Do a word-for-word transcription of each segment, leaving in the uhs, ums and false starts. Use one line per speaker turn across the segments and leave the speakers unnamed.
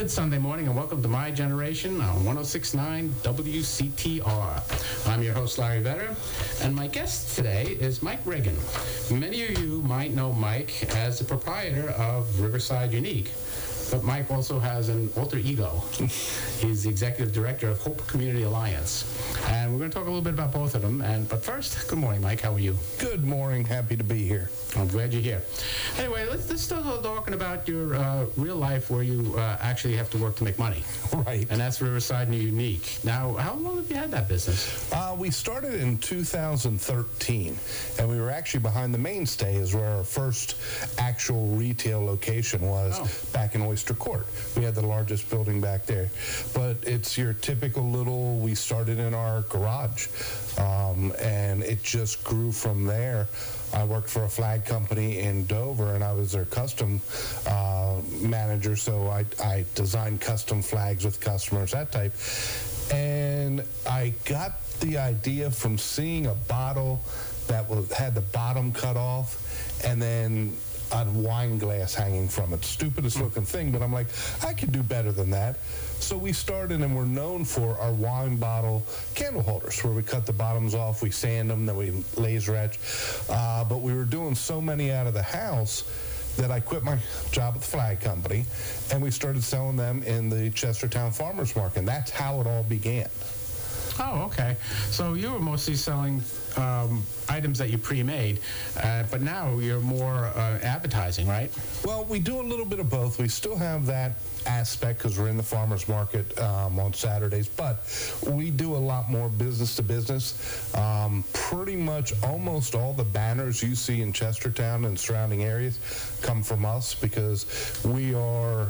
Good Sunday morning and welcome to My Generation on one oh six point nine W C T R. I'm your host, Larry Vetter, and my guest today is Mike Reagan. Many of you might know Mike as the proprietor of Riverside Unique, but Mike also has an alter ego. He's the executive director of Hope Community Alliance. And we're going to talk a little bit about both of them. And But first, good morning, Mike. How are you?
Good morning. Happy to be here.
I'm glad you're here. Anyway, let's, let's start talking about your uh, real life where you uh, actually have to work to make money.
Right.
And that's Riverside and Unique. Now, how long have you had that business?
Uh, we started in two thousand thirteen, and we were actually behind the mainstay is where our first actual retail location was
Oh.
back in Oyster Court. We had the largest building back there. But it's your typical little, we started in our garage, um, and it just grew from there. I worked for a flag company in Dover, and I was their custom uh, manager, so I, I designed custom flags with customers, that type. And I got the idea from seeing a bottle that was, had the bottom cut off, and then a wine glass hanging from it. Stupidest looking thing, but I'm like, I could do better than that. So we started, and we're known for our wine bottle candle holders, where we cut the bottoms off, we sand them, then we laser etch. Uh, but we were doing so many out of the house that I quit my job at the flag company, and we started selling them in the Chestertown Farmers Market. And that's how it all began.
Oh, okay. So you were mostly selling um, items that you pre-made, uh, but now you're more uh, advertising, right?
Well, we do a little bit of both. We still have that aspect because we're in the farmers market um, on Saturdays, but we do a lot more business to business. Um, pretty much almost all the banners you see in Chestertown and surrounding areas come from us because we are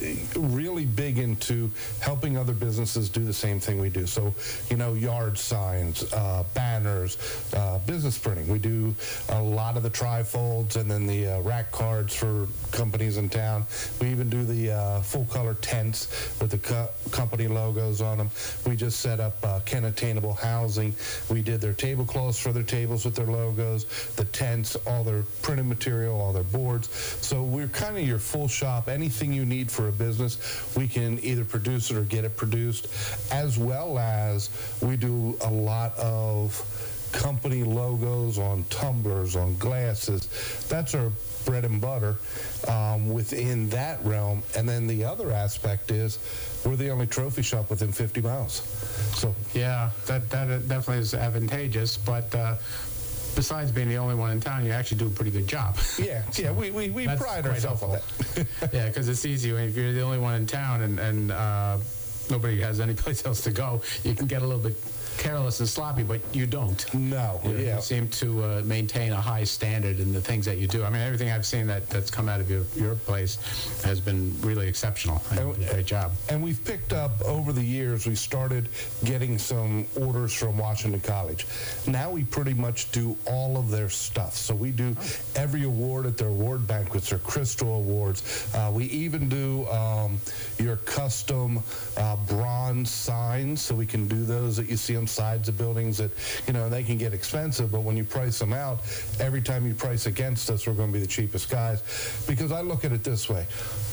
really big into helping other businesses do the same thing we do. So, you know, yard signs, uh, banners, uh, business printing. We do a lot of the trifolds and then the uh, rack cards for companies in town. We even do the uh, full color tents with the co- company logos on them. We just set up uh, Ken Attainable Housing. We did their tablecloths for their tables with their logos, the tents, all their printed material, all their boards. So we're kind of your full shop. Anything you need for a business, we can either produce it or get it produced, as well as we do a lot of company logos on tumblers, on glasses. That's our bread and butter um, within that realm. And then the other aspect is we're the only trophy shop within fifty miles. So
Yeah, that, that definitely is advantageous, but uh, besides being the only one in town, you actually do a pretty good job.
yeah, yeah, we, we, we
That's
pride
quite
ourselves on
helpful.
that.
Yeah, because it's easy if you're the only one in town and, and uh, nobody has any place else to go. You can get a little bit careless and sloppy, but you don't.
No,
You,
yeah.
you seem to uh, maintain a high standard in the things that you do. I mean, everything I've seen that, that's come out of your, your place has been really exceptional. And,
And-
great job.
And we've picked up over the years, we started getting some orders from Washington College. Now we pretty much do all of their stuff. So we do every award at their award banquets, their Crystal Awards. Uh, we even do um, your custom uh, bronze signs, so we can do those that you see on sides of buildings that, you know, they can get expensive, but when you price them out, every time you price against us, we're going to be the cheapest guys. Because I look at it this way.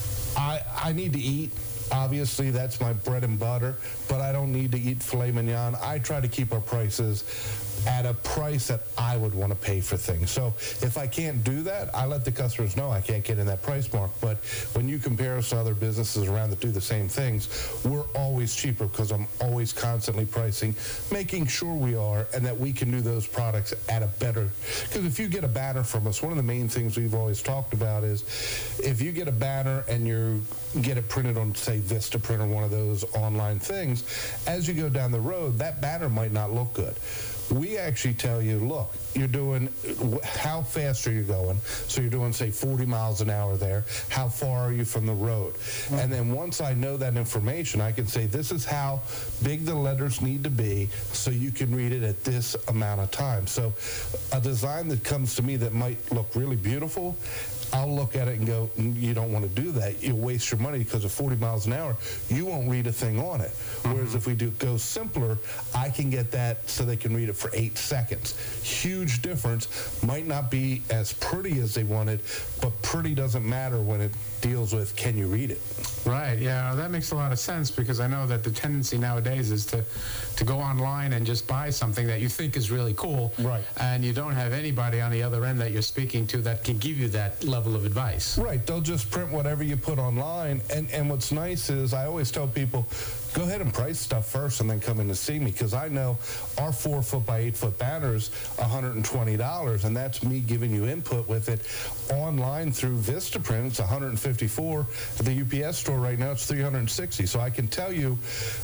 I, I need to eat. Obviously, that's my bread and butter, but I don't need to eat filet mignon. I try to keep our prices at a price that I would want to pay for things. So if I can't do that, I let the customers know I can't get in that price mark. But when you compare us to other businesses around that do the same things, we're always cheaper because I'm always constantly pricing, making sure we are, and that we can do those products at a better. Because if you get a banner from us, one of the main things we've always talked about is if you get a banner and you get it printed on, say, Vista printer, one of those online things, as you go down the road, that banner might not look good. We actually tell you, look, you're doing, how fast are you going? So you're doing, say, forty miles an hour there. How far are you from the road? Mm-hmm. And then once I know that information, I can say, this is how big the letters need to be so you can read it at this amount of time. So a design that comes to me that might look really beautiful, I'll look at it and go, you don't want to do that. You'll waste your money because at forty miles an hour, you won't read a thing on it. Whereas mm-hmm. if we do go simpler, I can get that so they can read it for eight seconds. Huge difference. Might not be as pretty as they wanted, but pretty doesn't matter when it deals with can you read it.
Right, yeah, that makes a lot of sense, because I know that the tendency nowadays is to, to go online and just buy something that you think is really cool.
Right.
And you don't have anybody on the other end that you're speaking to that can give you that level of advice.
Right, they'll just print whatever you put online. And, and what's nice is I always tell people, go ahead and price stuff first and then come in to see me, because I know our four foot by eight foot banner is one hundred twenty dollars, and that's me giving you input with it. Online through Vistaprint, it's one hundred fifty-four. At the U P S store right now, it's three hundred sixty. So I can tell you,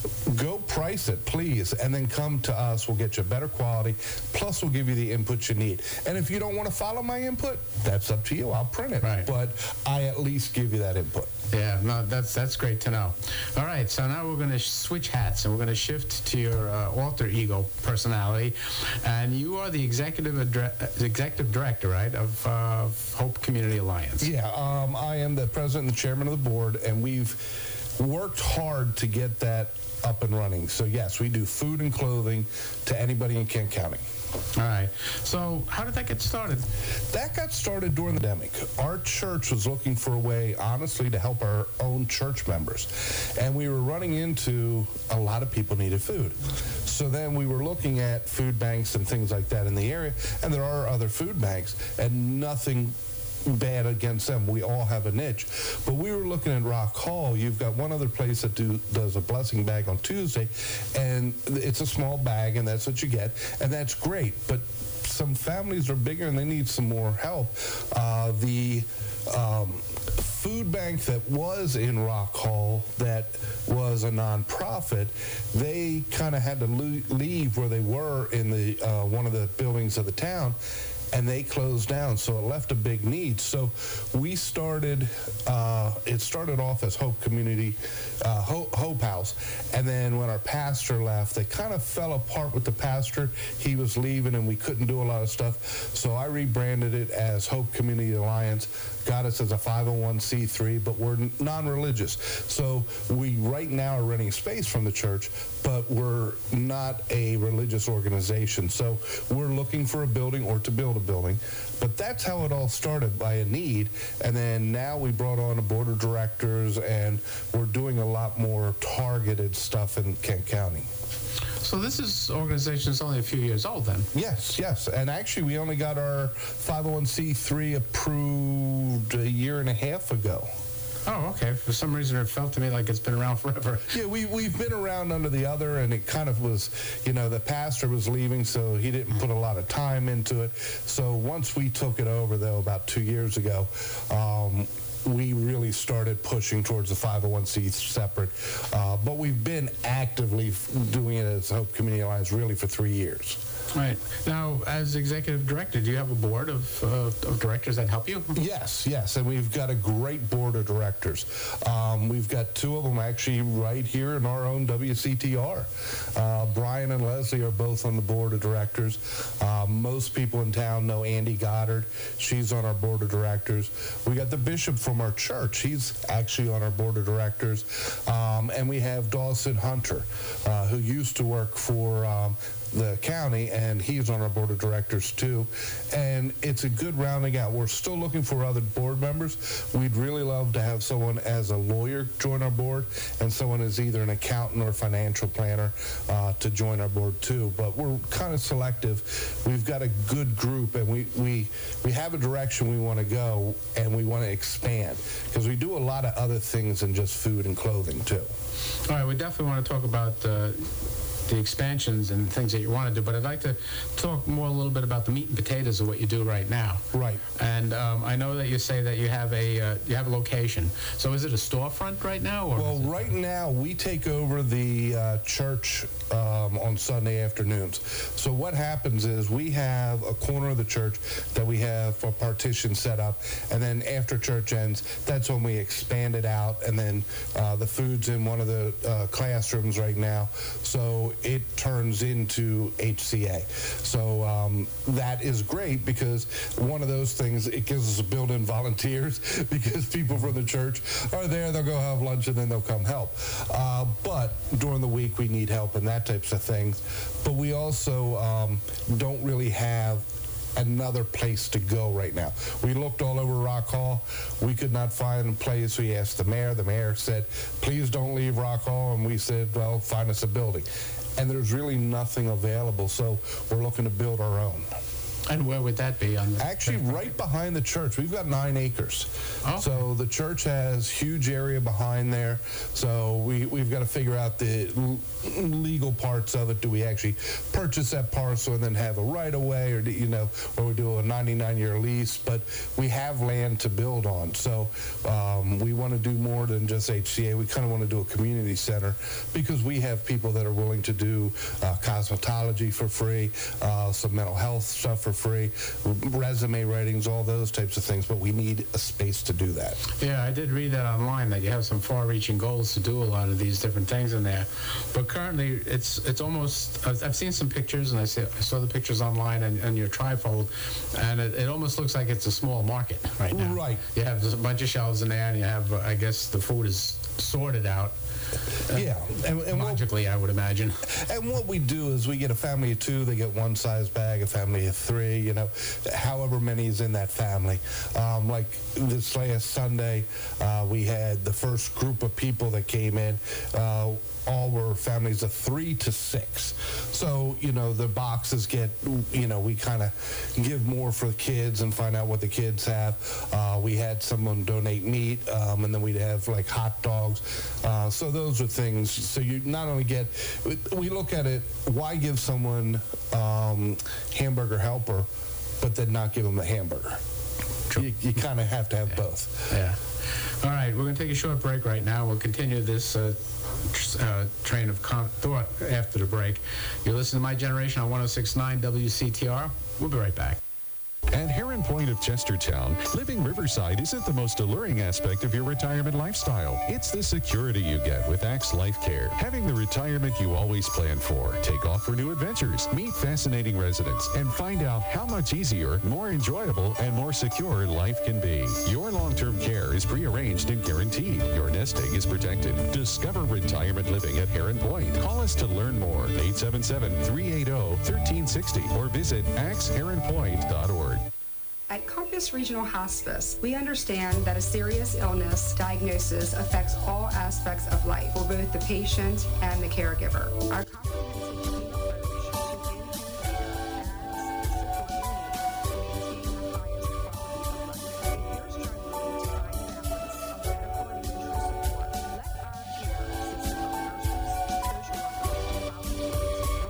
go price it, please, and then come to us. We'll get you better quality, plus we'll give you the input you need. And if you don't want to follow my input, that's up to you. I'll print it.
Right.
But I at least give you that input.
Yeah, no, that's that's great to know. All right, so now we're going to switch hats, and we're going to shift to your uh, alter ego personality. And you are the executive adre- executive director, right, of uh, Hope Community Alliance.
Yeah, um, I am the president and the chairman of the board, and we've worked hard to get that up and running. So yes, we do food and clothing to anybody in Kent County.
All right. So how did that get started?
That got started during the pandemic. Our church was looking for a way, honestly, to help our own church members. And we were running into a lot of people needed food. So then we were looking at food banks and things like that in the area. And there are other food banks, and nothing bad against them. We all have a niche. But we were looking at Rock Hall. You've got one other place that do, does a blessing bag on Tuesday, and it's a small bag, and that's what you get, and that's great. But some families are bigger, and they need some more help. Uh, the um, food bank that was in Rock Hall, that was a nonprofit, they kind of had to lo- leave where they were in the uh, one of the buildings of the town, and they closed down, so it left a big need. So we started, uh, it started off as Hope Community, uh, Hope, Hope House, and then when our pastor left, they kind of fell apart with the pastor. He was leaving, and we couldn't do a lot of stuff, so I rebranded it as Hope Community Alliance, got us as a five oh one c three, but we're non-religious. So we right now are renting space from the church, but we're not a religious organization. So we're looking for a building or to build a building. But that's how it all started, by a need. And then now we brought on a board of directors, and we're doing a lot more targeted stuff in Kent County.
So this is organization is only a few years old then?
Yes, yes. And actually, we only got our five oh one c three approved a year and a half ago.
Oh, okay. For some reason, it felt to me like it's been around forever.
Yeah, we, we've been around under the other, and it kind of was, you know, the pastor was leaving, so he didn't put a lot of time into it. So once we took it over, though, about two years ago, um, we really started pushing towards the five oh one c separate. Uh, but we've been actively f- doing it as Hope Community Alliance really for three years.
Right. Now, as executive director, do you have a board of, uh, of directors that help you?
Yes, yes, and we've got a great board of directors. Um, we've got two of them actually right here in our own W C T R. Uh, Brian and Leslie are both on the board of directors. Uh, most people in town know Andy Goddard. She's on our board of directors. We got the bishop from our church. He's actually on our board of directors. Um, and we have Dawson Hunter, uh, who used to work for um, the county, and he's on our board of directors too. And it's a good rounding out. We're still looking for other board members. We'd really love to have someone as a lawyer join our board, and someone as either an accountant or financial planner uh, to join our board too. But we're kind of selective. We've got a good group, and we we we have a direction we want to go, and we want to expand, because we do a lot of other things than just food and clothing too.
All right, we definitely want to talk about uh, the expansions and things that you want to do, but I'd like to talk more a little bit about the meat and potatoes of what you do right now.
Right.
And um, I know that you say that you have a uh, you have a location. So is it a storefront right now? Or
well, right now we take over the uh, church um, on Sunday afternoons. So what happens is we have a corner of the church that we have a partition set up, and then after church ends, that's when we expand it out, and then uh, the food's in one of the uh, classrooms right now. So it turns into H C A. So um, that is great because one of those things, it gives us a built-in volunteers because people from the church are there, they'll go have lunch and then they'll come help. Uh, but during the week we need help and that types of things. But we also um, don't really have another place to go right now. We looked all over Rock Hall. We could not find a place. We asked the mayor. The mayor said, please don't leave Rock Hall. And we said, well, find us a building. And there's really nothing available, so we're looking to build our own.
And where would that be? On the
Actually, right behind the church. We've got nine acres.
Oh.
So the church has huge area behind there. So we, we've got to figure out the l- legal parts of it. Do we actually purchase that parcel and then have a right-of-way, or do, you know, or we do a ninety-nine year lease? But we have land to build on. So um, we want to do more than just H C A. We kind of want to do a community center because we have people that are willing to do uh, cosmetology for free, uh, some mental health stuff for free, resume writings, all those types of things, but we need a space to do that.
Yeah, I did read that online, that you have some far-reaching goals to do a lot of these different things in there. But currently, it's it's almost, I've I've seen some pictures, and I, see, I saw the pictures online and, and your trifold, and it, it almost looks like it's a small market right now.
Right.
You have a bunch of shelves in there, and you have, uh, I guess, the food is sorted out.
Yeah, and, and what,
Logically, I would imagine.
and what we do is we get a family of two, they get one size bag, a family of three, you know, however many is in that family. Um, like this last Sunday, uh, we had the first group of people that came in. Uh, all were families of three to six. So, you know, the boxes get, you know, we kind of give more for the kids and find out what the kids have. Uh, we had someone donate meat, um, and then we'd have like hot dogs. Uh, so those are things. So you not only get, we look at it, why give someone um, hamburger helper, but then not give them a hamburger?
True.
You, you kind of have to have both.
Yeah. All right, we're going to take a short break right now. We'll continue this uh, tr- uh, train of con- thought after the break. You're listening to My Generation on one oh six point nine W C T R. We'll be right back.
At Heron Point of Chestertown, living Riverside isn't the most alluring aspect of your retirement lifestyle. It's the security you get with Axe Life Care. Having the retirement you always planned for. Take off for new adventures, meet fascinating residents, and find out how much easier, more enjoyable, and more secure life can be. Your long-term care is prearranged and guaranteed. Your nest egg is protected. Discover retirement living at Heron Point. Call us to learn more. eight seven seven, three eight zero, one three six zero or visit axe heron point dot org.
At Compass Regional Hospice, we understand that a serious illness diagnosis affects all aspects of life for both the patient and the caregiver. Our comprehensive team approach to getting care as the support unit and maintain the highest quality of life. If you're struggling to find balance of medical and emotional support, let our care system of nurses, social workers, and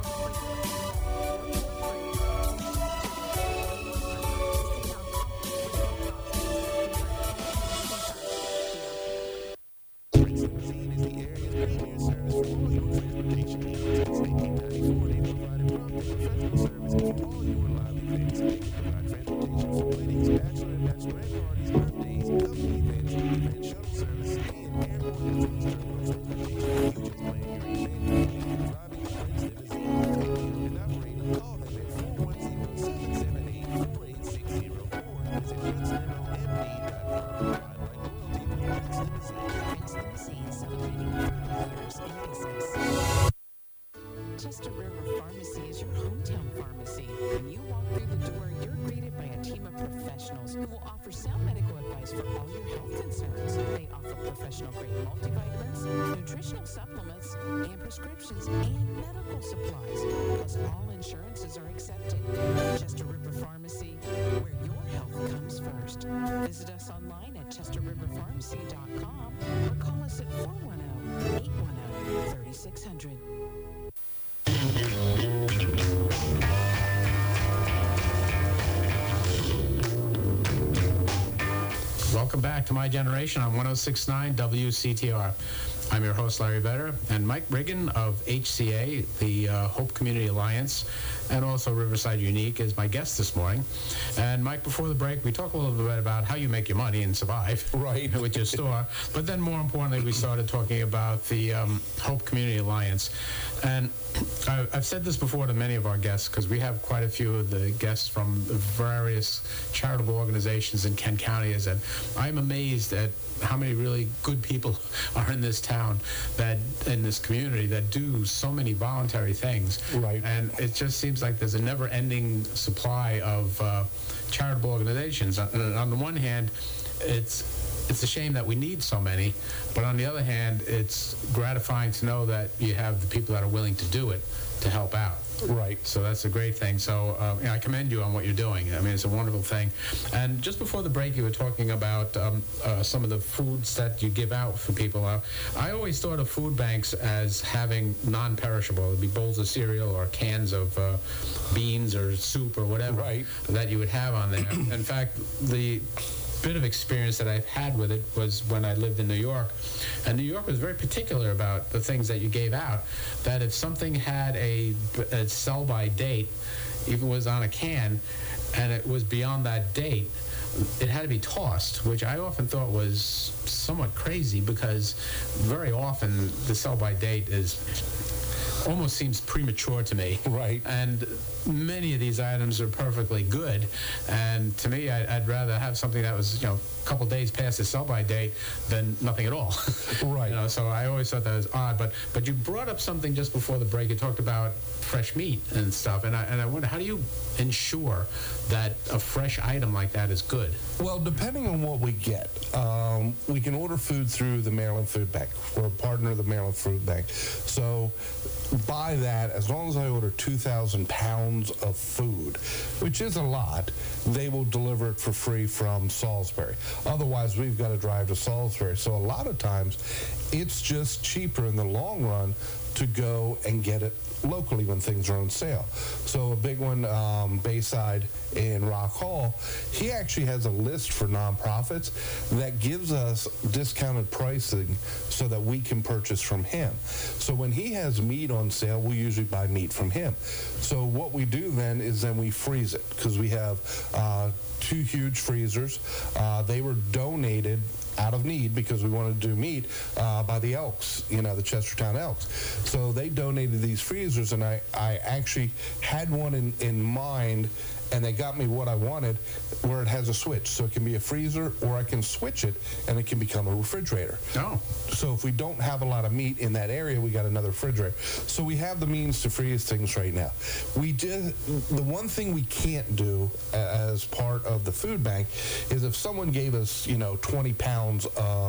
Chester River Pharmacy is your hometown pharmacy. When you walk through the door, you're greeted by a team of professionals who will offer sound medical advice for all your health concerns. They offer professional-grade multivitamins, nutritional supplements, and prescriptions, and medical supplies. Plus, all insurances are accepted. Chester River Pharmacy, where your health comes first. Visit us online at chester river pharmacy dot com or call us at four one zero, eight one zero, three six zero zero.
Welcome back to My Generation on one oh six point nine W C T R. I'm your host, Larry Vetter, and Mike Riggin of H C A, the uh, Hope Community Alliance, and also Riverside Unique is my guest this morning. And Mike, before the break, we talked a little bit about how you make your money and survive
Right.
with your store. But then more importantly, we started talking about the um, Hope Community Alliance. And I, I've said this before to many of our guests, because we have quite a few of the guests from the various charitable organizations in Kent County, is that I'm amazed at how many really good people are in this town, that in this community, that do so many voluntary things.
Right.
And it just seems like there's a never-ending supply of uh, charitable organizations. On, on the one hand, it's it's a shame that we need so many, but on the other hand, it's gratifying to know that you have the people that are willing to do it to help out.
Right.
So that's a great thing. So uh, you know, I commend you on what you're doing. I mean, it's a wonderful thing. And just before the break, you were talking about um, uh, some of the foods that you give out for people. Uh, I always thought of food banks as having non-perishable. It would be bowls of cereal or cans of uh, beans or soup or whatever
Right.
that you would have on there. In fact, the bit of experience that I've had with it was when I lived in New York. And New York was very particular about the things that you gave out, that if something had a, a sell-by date, even was on a can, and it was beyond that date, it had to be tossed, which I often thought was somewhat crazy, because very often the sell-by date is almost seems premature to me.
Right.
And many of these items are perfectly good. And to me, I, I'd rather have something that was, you know, a couple days past the sell-by date than nothing at all.
Right.
You know, so I always thought that was odd. But but you brought up something just before the break. You talked about fresh meat and stuff. And I, and I wonder, how do you ensure that a fresh item like that is good?
Well, depending on what we get, um, we can order food through the Maryland Food Bank. We're a partner of the Maryland Food Bank. So by that, as long as I order two thousand pounds of food, which is a lot, they will deliver it for free from Salisbury. Otherwise, we've got to drive to Salisbury. So a lot of times, it's just cheaper in the long run to go and get it locally when things are on sale. So a big one, um, Bayside in Rock Hall, he actually has a list for nonprofits that gives us discounted pricing so that we can purchase from him. So when he has meat on sale, we usually buy meat from him. So what we do then is then we freeze it, because we have uh, two huge freezers. Uh, they were donated out of need because we wanted to do meat uh, by the Elks, you know, the Chestertown Elks. So they donated these freezers, and I, I actually had one in, in mind, and they got me what I wanted, where it has a switch. So it can be a freezer, or I can switch it, and it can become a refrigerator.
Oh.
So if we don't have a lot of meat in that area, we got another refrigerator. So we have the means to freeze things right now. We did, the one thing we can't do as part of the food bank is if someone gave us, you know, twenty pounds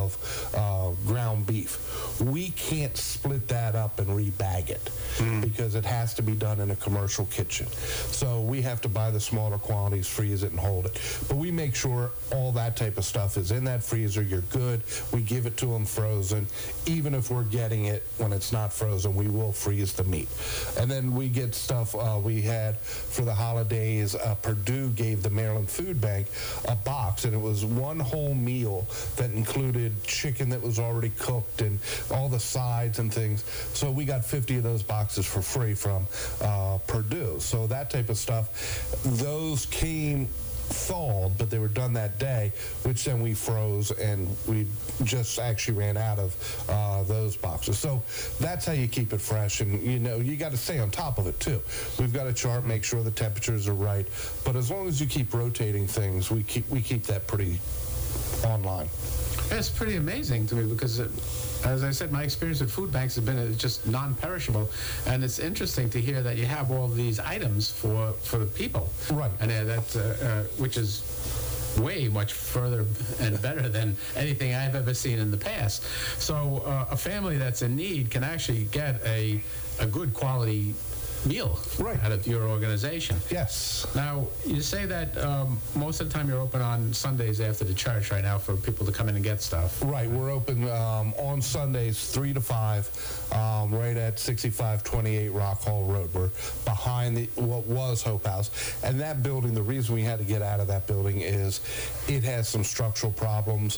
of uh, ground beef, we can't split that up and rebag it mm. because it has to be done in a commercial kitchen. So we have to buy the smaller quantities, freeze it, and hold it. But we make sure all that type of stuff is in that freezer. You're good. We give it to them frozen. Even if we're getting it when it's not frozen, we will freeze the meat. And then we get stuff uh, we had for the holidays. Uh, Purdue gave the Maryland Food Bank a box, and it was one whole meal that included chicken that was already cooked and all the sides and things. So we got fifty of those boxes for free from uh, Purdue. So that type of stuff, those came thawed, but they were done that day, which then we froze, and we just actually ran out of uh, those boxes. So that's how you keep it fresh, and you know, you got to stay on top of it too. We've got a chart, make sure the temperatures are right, but as long as you keep rotating things, we keep we keep that pretty online.
It's pretty amazing to me, because it, as I said, my experience with food banks has been uh, just non-perishable, and it's interesting to hear that you have all these items for, for the people.
Right.
And uh, that, uh, uh, which is way much further and better than anything I've ever seen in the past. So uh, a family that's in need can actually get a, a good quality meal
Right.
out of your organization.
Yes.
Now, you say that um, most of the time you're open on Sundays after the church right now for people to come in and get stuff.
Right, we're open um, on Sundays, three to five, um, right at sixty-five twenty-eight Rock Hall Road. We're behind the, what was Hope House. And that building, the reason we had to get out of that building is it has some structural problems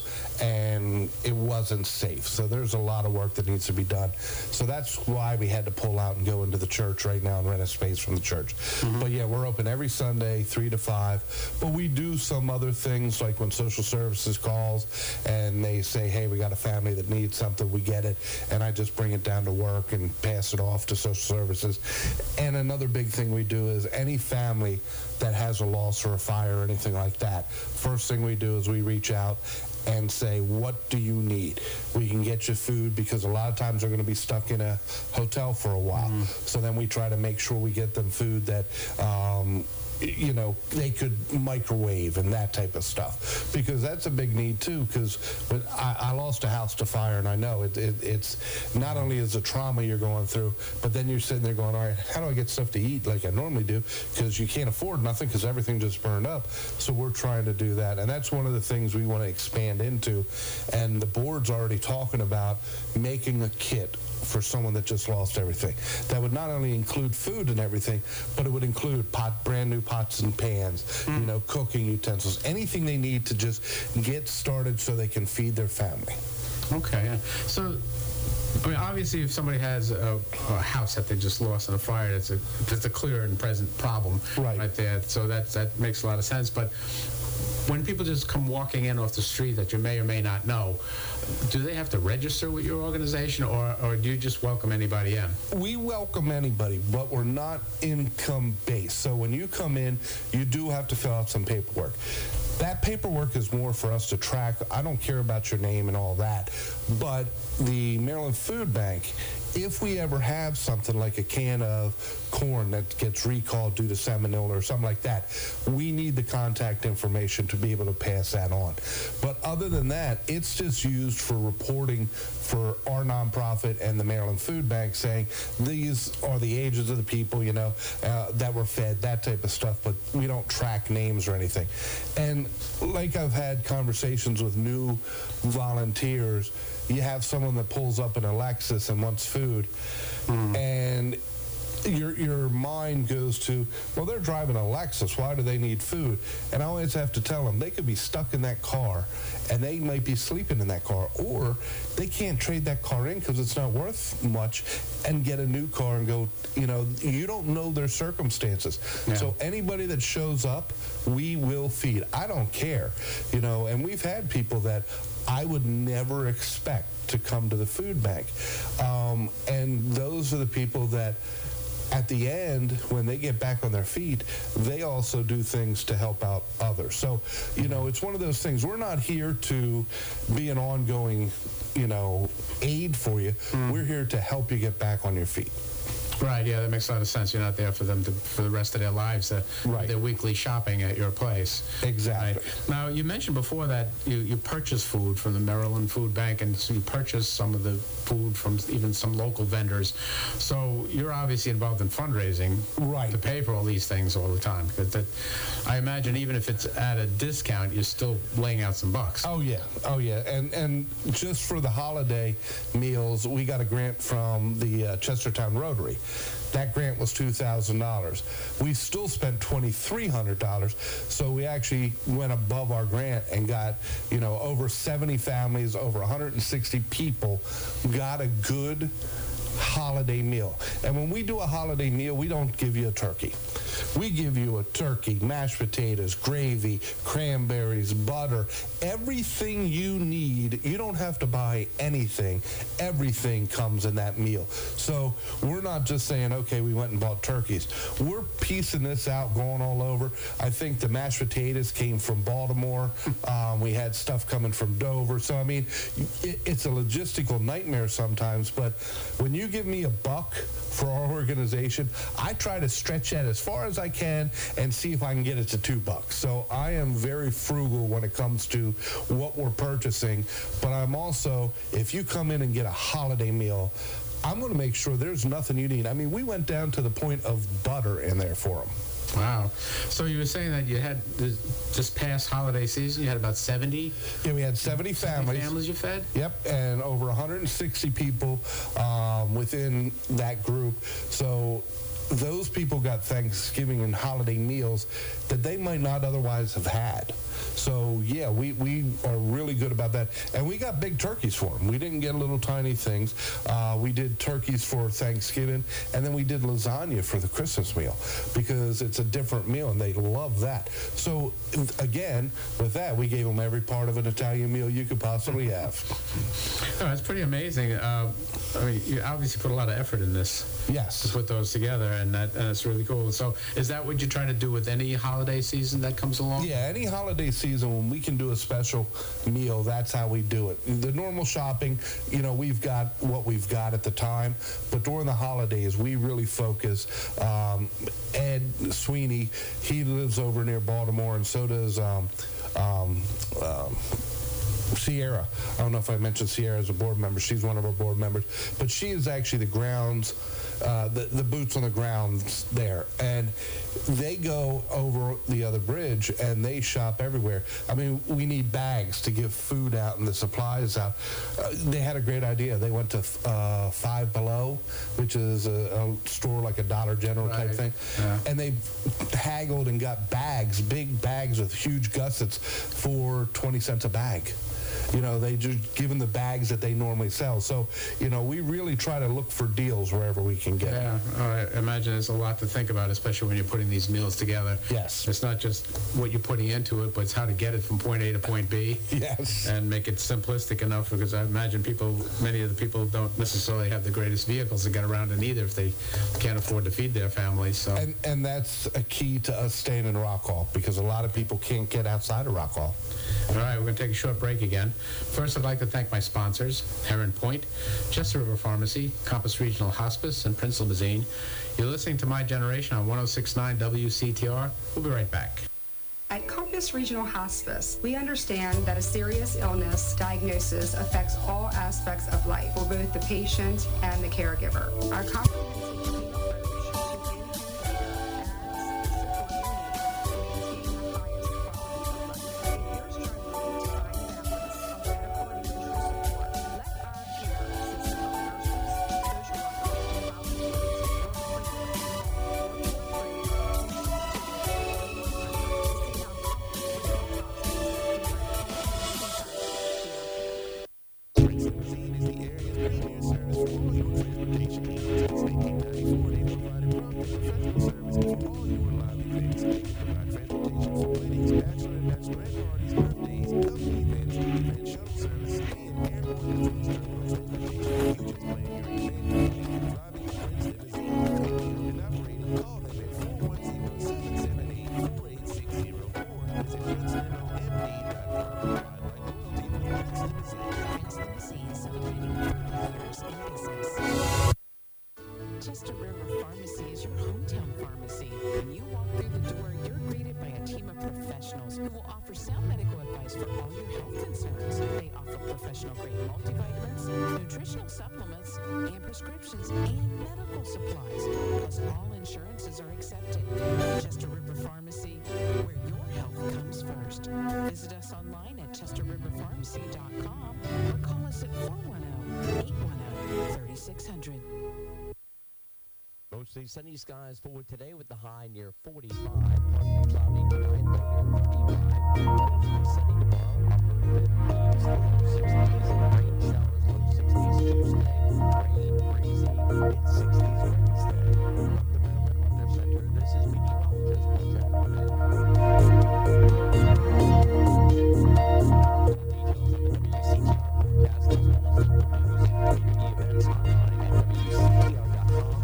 and it wasn't safe. So there's a lot of work that needs to be done. So that's why we had to pull out and go into the church right now and rent a space from the church. Mm-hmm. But yeah, we're open every Sunday, three to five. But we do some other things, like when social services calls and they say, hey, we got a family that needs something, we get it, and I just bring it down to work and pass it off to social services. And another big thing we do is any family that has a loss or a fire or anything like that, first thing we do is we reach out and say, what do you need? We can get you food, because a lot of times they're going to be stuck in a hotel for a while. Mm. So then we try to make sure we get them food that um, you know, they could microwave and that type of stuff, because that's a big need too. Because I, I lost a house to fire, and I know it, it, it's not only is a trauma you're going through, but then you're sitting there going, all right, how do I get stuff to eat like I normally do? Because you can't afford nothing because everything just burned up. So we're trying to do that, and that's one of the things we want to expand into. And the board's already talking about making a kit for someone that just lost everything. That would not only include food and everything, but it would include pot, brand new pots and pans, mm. you know, cooking utensils, anything they need to just get started so they can feed their family.
Okay, yeah. So, I mean, obviously, if somebody has a, a house that they just lost in a fire, that's a that's a clear and present problem
right,
right there. So that that makes a lot of sense. But when people just come walking in off the street that you may or may not know, do they have to register with your organization, or, or do you just welcome anybody in?
We welcome anybody, but we're not income-based. So when you come in, you do have to fill out some paperwork. That paperwork is more for us to track. I don't care about your name and all that, but the Maryland Food Bank, if we ever have something like a can of corn that gets recalled due to salmonella or something like that, we need the contact information to be able to pass that on. But other than that, it's just used for reporting for our nonprofit and the Maryland Food Bank, saying these are the ages of the people, you know, uh, that were fed, that type of stuff, but we don't track names or anything. And like I've had conversations with new volunteers, you have someone that pulls up in a Lexus and wants food, mm. and your your mind goes to, well, they're driving a Lexus, why do they need food? And I always have to tell them they could be stuck in that car and they might be sleeping in that car, or they can't trade that car in because it's not worth much and get a new car and go, you know, you don't know their circumstances. Yeah. So anybody that shows up, we will feed. I don't care, you know, and we've had people that I would never expect to come to the food bank. Um, and those are the people that at the end, when they get back on their feet, they also do things to help out others. So, you know, it's one of those things. We're not here to be an ongoing, you know, aid for you. Mm. We're here to help you get back on your feet.
Right, yeah, that makes a lot of sense. You're not there for them to, for the rest of their lives, uh,
right.
their weekly shopping at your place.
Exactly.
Right. Now, you mentioned before that you, you purchase food from the Maryland Food Bank, and so you purchase some of the food from even some local vendors. So you're obviously involved in fundraising
right.
to pay for all these things all the time. Because that, I imagine even if it's at a discount, you're still laying out some bucks.
Oh, yeah. Oh, yeah. And and just for the holiday meals, we got a grant from the uh, Chestertown Rotary. That grant was two thousand dollars. We still spent two thousand three hundred dollars, so we actually went above our grant and got, you know, over seventy families, over one hundred sixty people got a good holiday meal. And when we do a holiday meal, we don't give you a turkey. We give you a turkey, mashed potatoes, gravy, cranberries, butter, everything you need. You don't have to buy anything. Everything comes in that meal. So we're not just saying, okay, we went and bought turkeys. We're piecing this out, going all over. I think the mashed potatoes came from Baltimore. Um, we had stuff coming from Dover. So, I mean, it, it's a logistical nightmare sometimes, but when you give me a buck for our organization, I try to stretch that as far as I can and see if I can get it to two bucks. So I am very frugal when it comes to what we're purchasing, but I'm also, if you come in and get a holiday meal, I'm going to make sure there's nothing you need. I mean, we went down to the point of butter in there for them.
Wow. So you were saying that you had this, this past holiday season, you had about seventy
Yeah, we had seventy families.
families you fed?
Yep, and over one hundred sixty people um, within that group. So those people got Thanksgiving and holiday meals that they might not otherwise have had. So, yeah, we, we are really good about that. And we got big turkeys for them. We didn't get little tiny things. Uh, we did turkeys for Thanksgiving, and then we did lasagna for the Christmas meal because it's a different meal, and they love that. So, again, with that, we gave them every part of an Italian meal you could possibly have.
Oh, that's pretty amazing. Uh, I mean, you obviously put a lot of effort in this.
Yes.
To put those together, and, that, and that's really cool. So is that what you try to do with any holiday season that comes along?
Yeah, any holiday season when we can do a special meal, that's how we do it. The normal shopping, you know, we've got what we've got at the time, but during the holidays, we really focus. Um, Ed Sweeney, he lives over near Baltimore, and so does um, um, um, Sierra. I don't know if I mentioned Sierra as a board member. She's one of our board members, but she is actually the grounds, uh, the, the boots on the grounds there. And they go over the other bridge and they shop everywhere. I mean, we need bags to give food out and the supplies out. Uh, they had a great idea. They went to uh, Five Below, which is a, a store like a Dollar General type
Right.
thing.
Yeah.
And they haggled and got bags, big bags with huge gussets for twenty cents a bag. You know, they just give them the bags that they normally sell. So, you know, we really try to look for deals wherever we can get.
Yeah, I imagine there's a lot to think about, especially when you're putting these meals together.
Yes.
It's not just what you're putting into it, but it's how to get it from point A to point B.
Yes.
And make it simplistic enough, because I imagine people, many of the people don't necessarily have the greatest vehicles to get around in either if they can't afford to feed their families. So.
And and that's a key to us staying in Rock Hall, because a lot of people can't get outside of Rock Hall.
All right, we're going to take a short break again. First, I'd like to thank my sponsors, Heron Point, Chester River Pharmacy, Compass Regional Hospice, and Prince Limousine. You're listening to My Generation on one oh six point nine W C T R. We'll be right back.
At Compass Regional Hospice, we understand that a serious illness diagnosis affects all aspects of life for both the patient and the caregiver. Our comprehensive team
Chester River Pharmacy is your hometown pharmacy. When you walk through the door, you're greeted by a team of professionals who will offer sound medical advice for all your health concerns. They offer professional-grade multivitamins, nutritional supplements, and prescriptions, and medical supplies. Plus, all insurances are accepted. Chester River Pharmacy, where your health comes first. Visit us online at chester river pharmacy dot com or call us at four one zero, eight one zero, three six zero zero.
Mostly sunny skies for today with the high near forty-five. Partly cloudy tonight, low near thirty-five. Mostly sunny tomorrow, upper fifties, low sixties, and rain showers, low sixties Tuesday. Rain, breezy, mid-sixties Wednesday. From the Maryland Weather Center, this is meteorologist Patrick Woodhead. Details of the W C T R forecast as well as local news and community events online at W C T R dot com.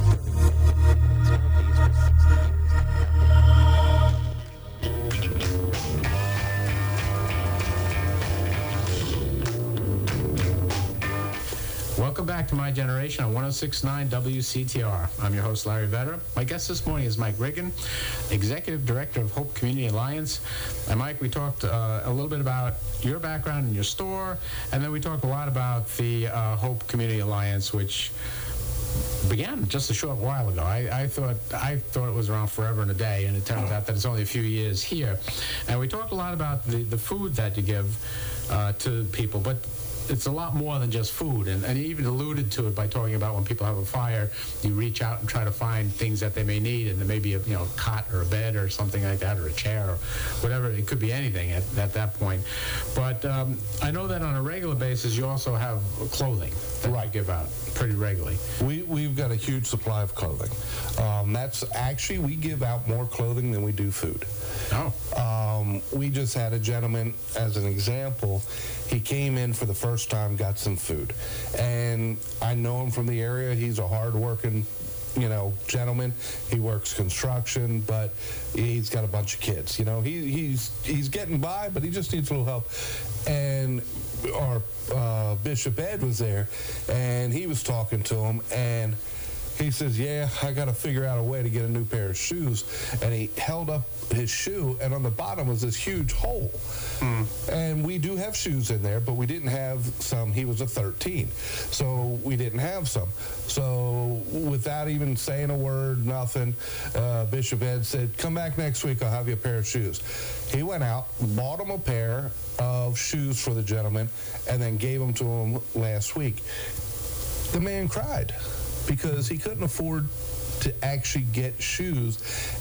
Welcome back to My Generation on one oh six point nine W C T R. I'm your host, Larry Vedder. My guest this morning is Mike Riggin, Executive Director of Hope Community Alliance. And Mike, we talked uh, a little bit about your background in your store, and then we talked a lot about the uh, Hope Community Alliance, which began just a short while ago. I, I thought I thought it was around forever and a day, and it turns out that it's only a few years here. And we talked a lot about the, the food that you give uh, to people, but it's a lot more than just food. And, and he even alluded to it by talking about when people have a fire, you reach out and try to find things that they may need, and there may be a you know cot or a bed or something like that, or a chair or whatever. It could be anything at, at that point. But um, I know that on a regular basis you also have clothing that
Right.
you give out pretty regularly.
We, we've got a huge supply of clothing. Um, that's actually, we give out more clothing than we do food.
Oh.
Um, we just had a gentleman, as an example, he came in for the first time, got some food. And I know him from the area. He's a hard-working, you know, gentleman. He works construction, but he's got a bunch of kids. You know, he, he's he's getting by, but he just needs a little help. And our uh, Bishop Ed was there, and he was talking to him, and he says, yeah, I got to figure out a way to get a new pair of shoes. And he held up his shoe, and on the bottom was this huge hole. Mm. And we do have shoes in there, but we didn't have some. He was a thirteen, so we didn't have some. So without even saying a word, nothing, uh, Bishop Ed said, come back next week, I'll have you a pair of shoes. He went out, bought him a pair of shoes for the gentleman, and then gave them to him last week. The man cried because he couldn't afford to actually get shoes.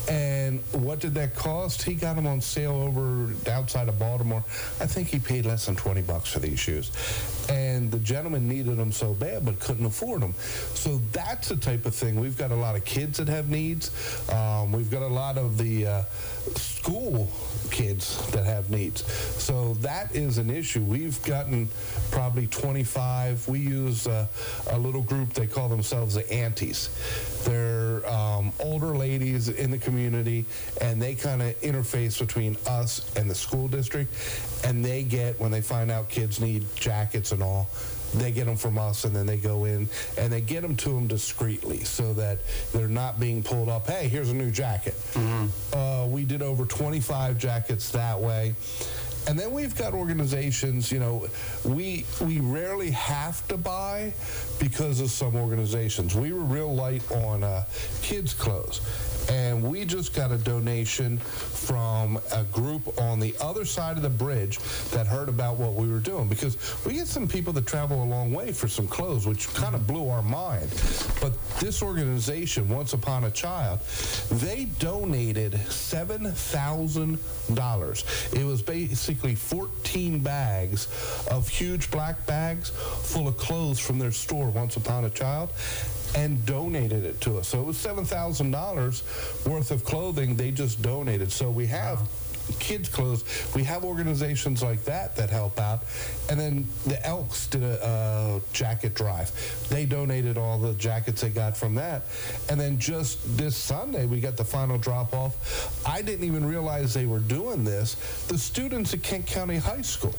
And what did that cost? He got them on sale over outside of Baltimore. I think he paid less than twenty bucks for these shoes. And the gentleman needed them so bad but couldn't afford them. So that's the type of thing. We've got a lot of kids that have needs. Um, we've got a lot of the uh, school kids that have needs. So that is an issue. We've gotten probably twenty-five. We use uh, a little group, they call themselves the aunties. They're um, older ladies in the community, and they kind of interface between us and the school district, and they get, when they find out kids need jackets and all, they get them from us, and then they go in and they get them to them discreetly so that they're not being pulled up, hey, here's a new jacket. Mm-hmm. Uh, we did over twenty-five jackets that way. And then we've got organizations, you know, we we rarely have to buy because of some organizations. We were real light on uh, kids' clothes. And we just got a donation from a group on the other side of the bridge that heard about what we were doing. Because we get some people that travel a long way for some clothes, which kind of blew our mind. But this organization, Once Upon a Child, they donated seven thousand dollars. It was basically fourteen bags of huge black bags full of clothes from their store, Once Upon a Child, and donated it to us. So it was seven thousand dollars worth of clothing they just donated. So we have kids' clothes. We have organizations like that that help out. And then the Elks did a uh, jacket drive. They donated all the jackets they got from that. And then just this Sunday, we got the final drop-off. I didn't even realize they were doing this. The students at Kent County High School,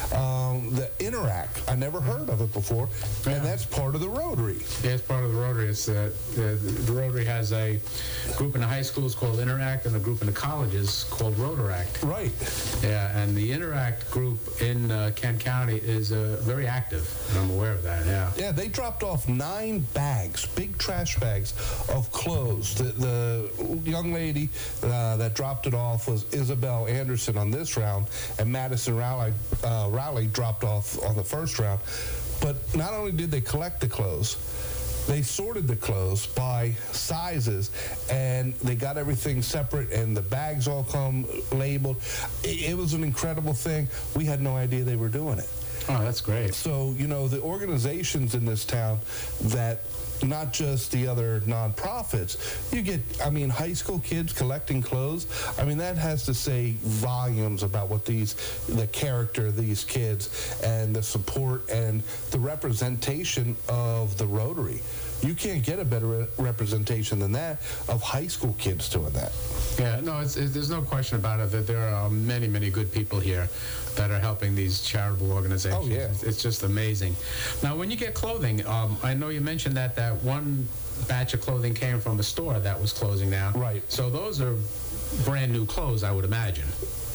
um, the Interact, I never heard of it before,
Yeah.
and that's part of the Rotary.
Yeah, it's part of the Rotary. It's, uh, the, the Rotary has a group in the high schools called Interact and a group in the colleges called Rotaract.
Right.
Yeah, and the Interact group in uh, Kent County is uh, very active. I'm aware of that, yeah.
Yeah, they dropped off nine bags, big trash bags of clothes. The, the young lady uh, that dropped it off was Isabel Anderson on this round, and Madison Rowley, uh, Rowley dropped off on the first round. But not only did they collect the clothes, they sorted the clothes by sizes, and they got everything separate, and the bags all come labeled. It, it was an incredible thing. We had no idea they were doing it.
Oh, that's great.
So, you know, the organizations in this town that, not just the other nonprofits, you get, I mean, high school kids collecting clothes. I mean, that has to say volumes about what these, the character of these kids and the support and the representation of the Rotary. You can't get a better re- representation than that of high school kids doing that.
Yeah, no, it's, it, there's no question about it that there are many, many good people here that are helping these charitable organizations.
Oh, yeah.
It's, it's just amazing. Now, when you get clothing, um, I know you mentioned that that one batch of clothing came from a store that was closing down.
Right.
So those are brand new clothes, I would imagine.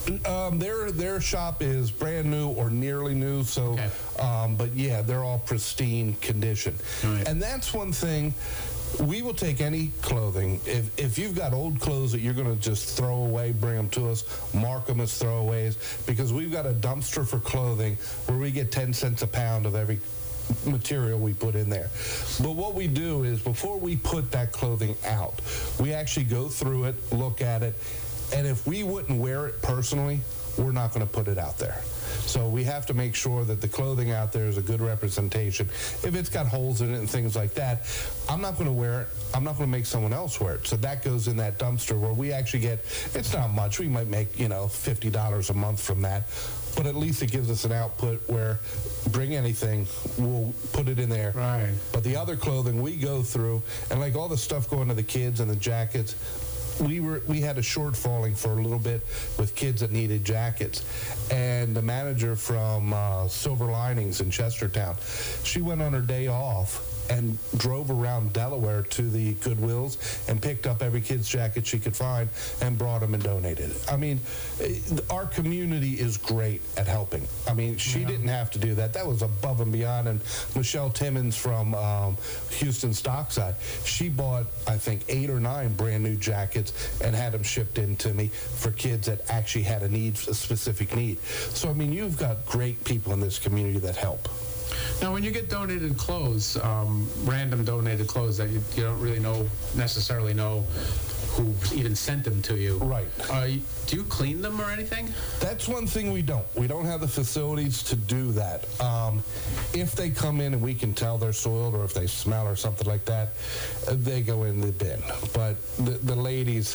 Um, their their shop is brand new or nearly new, so
Okay.
um, but yeah, they're all pristine condition.
Right.
And that's one thing. We will take any clothing. If if you've got old clothes that you're going to just throw away, bring them to us, mark them as throwaways, because we've got a dumpster for clothing where we get ten cents a pound of every material we put in there. But what we do is before we put that clothing out, we actually go through it, look at it, and if we wouldn't wear it personally, we're not going to put it out there. So we have to make sure that the clothing out there is a good representation. If it's got holes in it and things like that, I'm not going to wear it. I'm not going to make someone else wear it. So that goes in that dumpster where we actually get, it's not much. We might make, you know, fifty dollars a month from that. But at least it gives us an output where bring anything, we'll put it in there.
Right.
But the other clothing we go through, and like all the stuff going to the kids and the jackets, we were we had a shortfalling for a little bit with kids that needed jackets, and the manager from uh, Silver Linings in Chestertown, she went on her day off and drove around Delaware to the Goodwills and picked up every kid's jacket she could find and brought them and donated it. I mean, eh, our community is great at helping. I mean, she
Yeah.
didn't have to do that. That was above and beyond. And Michelle Timmons from um, Houston Stockside, she bought, I think, eight or nine brand new jackets and had them shipped in to me for kids that actually had a need, a specific need. So, I mean, you've got great people in this community that help.
Now, when you get donated clothes, um, random donated clothes that you, you don't really know, necessarily know who even sent them to you.
Right.
Uh, you- do you clean them or anything?
That's one thing we don't. We don't have the facilities to do that. Um, if they come in and we can tell they're soiled, or if they smell or something like that, uh, they go in the bin. But the, the ladies,